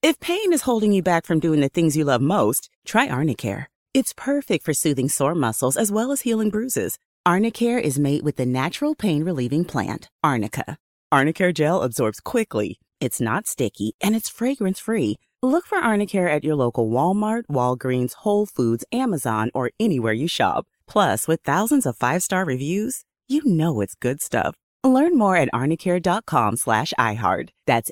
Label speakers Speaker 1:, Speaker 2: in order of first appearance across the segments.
Speaker 1: If pain is holding you back from doing the things you love most, try Arnicare. It's perfect for soothing sore muscles as well as healing bruises. Arnicare is made with the natural pain-relieving plant, Arnica. Arnicare gel absorbs quickly, it's not sticky, and it's fragrance-free. Look for Arnicare at your local Walmart, Walgreens, Whole Foods, Amazon, or anywhere you shop. Plus, with thousands of 5-star reviews, you know it's good stuff. Learn more at arnicare.com/iHeart. That's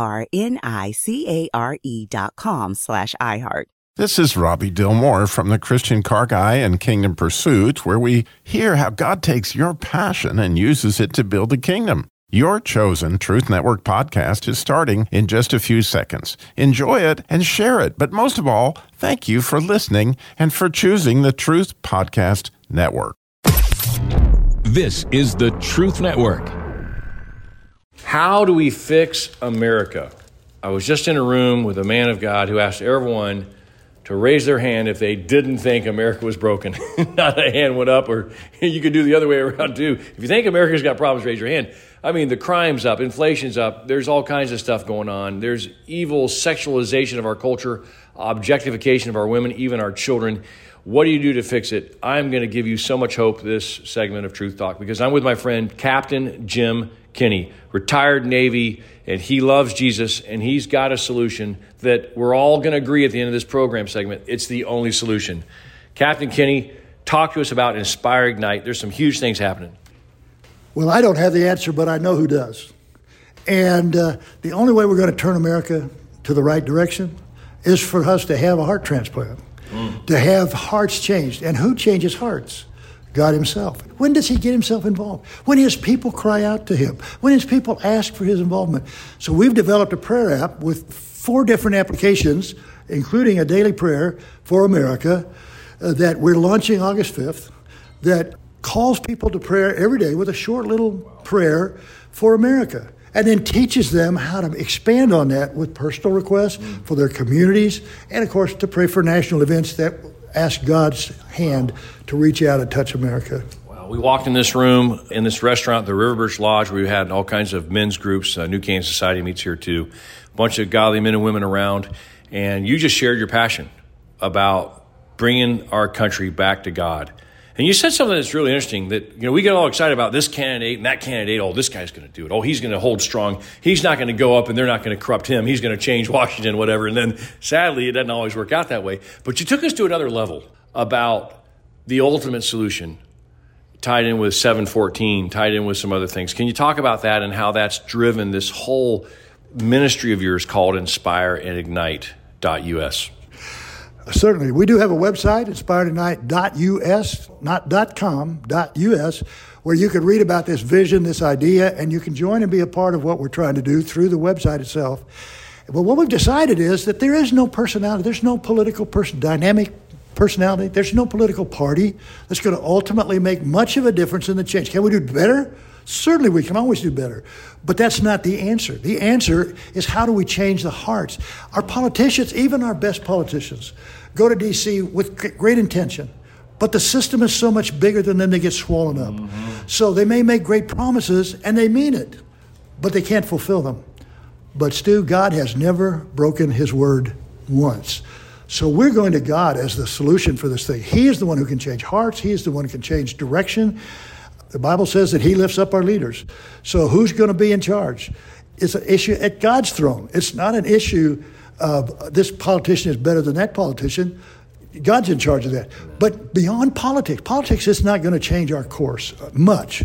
Speaker 1: ARNICARE.com/iHeart.
Speaker 2: This is Robbie Dillmore from the Christian Car Guy and Kingdom Pursuit, where we hear how God takes your passion and uses it to build a kingdom. Your chosen Truth Network podcast is starting in just a few seconds. Enjoy it and share it. But most of all, thank you for listening and for choosing the Truth Podcast Network.
Speaker 3: This is the Truth Network.
Speaker 4: How do we fix America? I was just in a room with a man of God who asked everyone to raise their hand if they didn't think America was broken. Not a hand went up, or you could do the other way around too. If you think America's got problems, raise your hand. I mean, the crime's up, inflation's up, there's all kinds of stuff going on. There's evil sexualization of our culture, objectification of our women, even our children. What do you do to fix it? I'm going to give you so much hope this segment of Truth Talk, because I'm with my friend Captain Jim Kinney, retired Navy, and he loves Jesus, and he's got a solution that we're all going to agree at the end of this program segment. It's the only solution. Captain Kinney, talk to us about Inspire Ignite. There's some huge things happening.
Speaker 5: Well, I don't have the answer, but I know who does. And the only way we're going to turn America to the right direction is for us to have a heart transplant. To have hearts changed. And who changes hearts? God himself. When does he get himself involved? When his people cry out to him. When his people ask for his involvement. So we've developed a prayer app with 4 different applications, including a daily prayer for America that we're launching August 5th, that calls people to prayer every day with a short little prayer for America. And then teaches them how to expand on that with personal requests for their communities, and of course to pray for national events that ask God's hand to reach out and touch America.
Speaker 4: Well, we walked in this room, in this restaurant, the River Birch Lodge, where we had all kinds of men's groups. New Canaan Society meets here too. A bunch of godly men and women around. And you just shared your passion about bringing our country back to God. And you said something that's really interesting, that, you know, we get all excited about this candidate and that candidate. Oh, this guy's going to do it. Oh, he's going to hold strong. He's not going to go up and they're not going to corrupt him. He's going to change Washington, whatever. And then sadly, it doesn't always work out that way. But you took us to another level about the ultimate solution, tied in with 714, tied in with some other things. Can you talk about that and how that's driven this whole ministry of yours called InspireAndIgnite.us?
Speaker 5: Certainly. We do have a website, inspireandIgnite.us, not .com, .us, where you can read about this vision, this idea, and you can join and be a part of what we're trying to do through the website itself. But what we've decided is that there is no personality, there's no political dynamic personality, there's no political party that's going to ultimately make much of a difference in the change. Can we do better? Certainly we can always do better. But that's not the answer. The answer is, how do we change the hearts? Our politicians, even our best politicians, go to D.C. with great intention. But the system is so much bigger than them, they get swollen up. So they may make great promises, and they mean it, but they can't fulfill them. But Stu, God has never broken his word once. So we're going to God as the solution for this thing. He is the one who can change hearts. He is the one who can change direction. The Bible says that he lifts up our leaders. So who's going to be in charge? It's an issue at God's throne. It's not an issue of this politician is better than that politician. God's in charge of that. But beyond politics is not going to change our course much.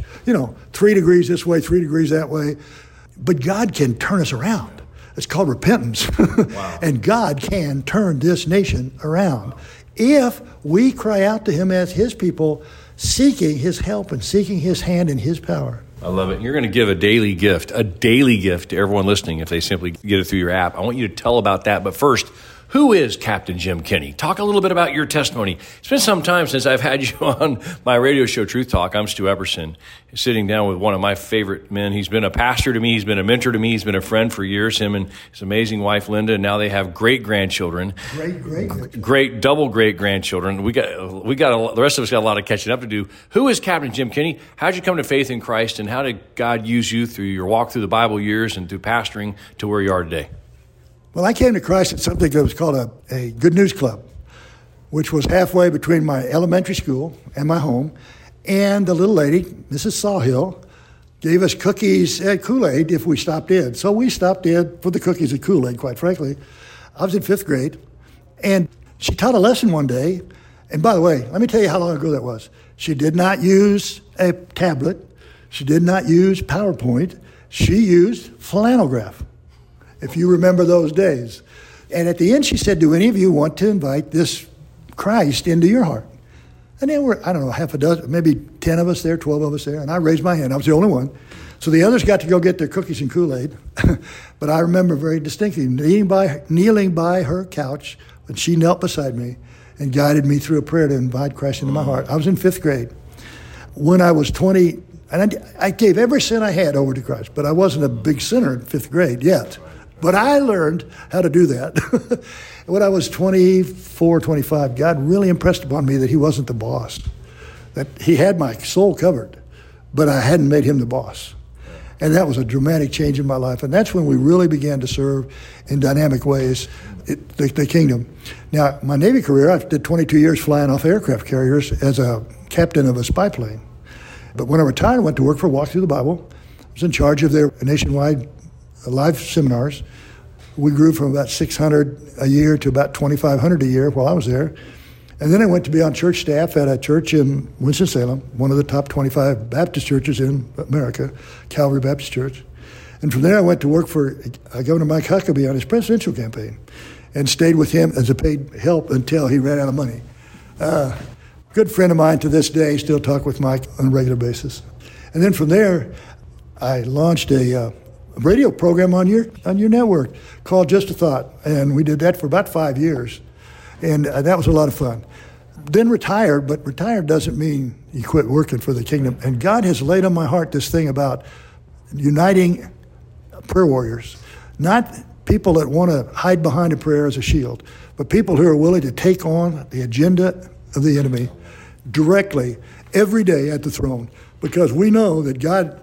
Speaker 5: 3 degrees this way, 3 degrees that way. But God can turn us around. It's called repentance. Wow. And God can turn this nation around if we cry out to him as his people, seeking his help and seeking his hand and his power.
Speaker 4: I love it. You're going to give a daily gift to everyone listening if they simply get it through your app. I want you to tell about that. But first, who is Captain Jim Kinney? Talk a little bit about your testimony. It's been some time since I've had you on my radio show, Truth Talk. I'm Stu Epperson, sitting down with one of my favorite men. He's been a pastor to me. He's been a mentor to me. He's been a friend for years, him and his amazing wife, Linda. And now they have great-grandchildren. Great double great-grandchildren. The rest of us got a lot of catching up to do. Who is Captain Jim Kinney? How did you come to faith in Christ, and how did God use you through your walk through the Bible years and through pastoring to where you are today?
Speaker 5: Well, I came to Christ at something that was called a Good News Club, which was halfway between my elementary school and my home. And the little lady, Mrs. Sawhill, gave us cookies and Kool-Aid if we stopped in. So we stopped in for the cookies and Kool-Aid, quite frankly. I was in 5th grade. And she taught a lesson one day. And by the way, let me tell you how long ago that was. She did not use a tablet. She did not use PowerPoint. She used flannelgraph, if you remember those days. And at the end, she said, do any of you want to invite this Christ into your heart? And there were, I don't know, half a dozen, maybe 10 of us there, 12 of us there. And I raised my hand. I was the only one. So the others got to go get their cookies and Kool-Aid. But I remember very distinctly kneeling by her couch when she knelt beside me and guided me through a prayer to invite Christ into my heart. I was in 5th grade. When I was 20, and I gave every cent I had over to Christ, but I wasn't a big sinner in 5th grade yet. But I learned how to do that. When I was 24, 25, God really impressed upon me that he wasn't the boss, that he had my soul covered, but I hadn't made him the boss. And that was a dramatic change in my life. And that's when we really began to serve in dynamic ways the kingdom. Now, my Navy career, I did 22 years flying off aircraft carriers as a captain of a spy plane. But when I retired, I went to work for Walk Through the Bible. I was in charge of their nationwide live seminars. We grew from about 600 a year to about 2,500 a year while I was there. And then I went to be on church staff at a church in Winston-Salem, one of the top 25 Baptist churches in America, Calvary Baptist Church. And from there I went to work for Governor Mike Huckabee on his presidential campaign and stayed with him as a paid help until he ran out of money. Good friend of mine to this day, still talk with Mike on a regular basis. And then from there, I launched a radio program on your network called Just a Thought. And we did that for about 5 years. And that was a lot of fun. Then retired, but retired doesn't mean you quit working for the kingdom. And God has laid on my heart this thing about uniting prayer warriors, not people that want to hide behind a prayer as a shield, but people who are willing to take on the agenda of the enemy directly every day at the throne. Because we know that God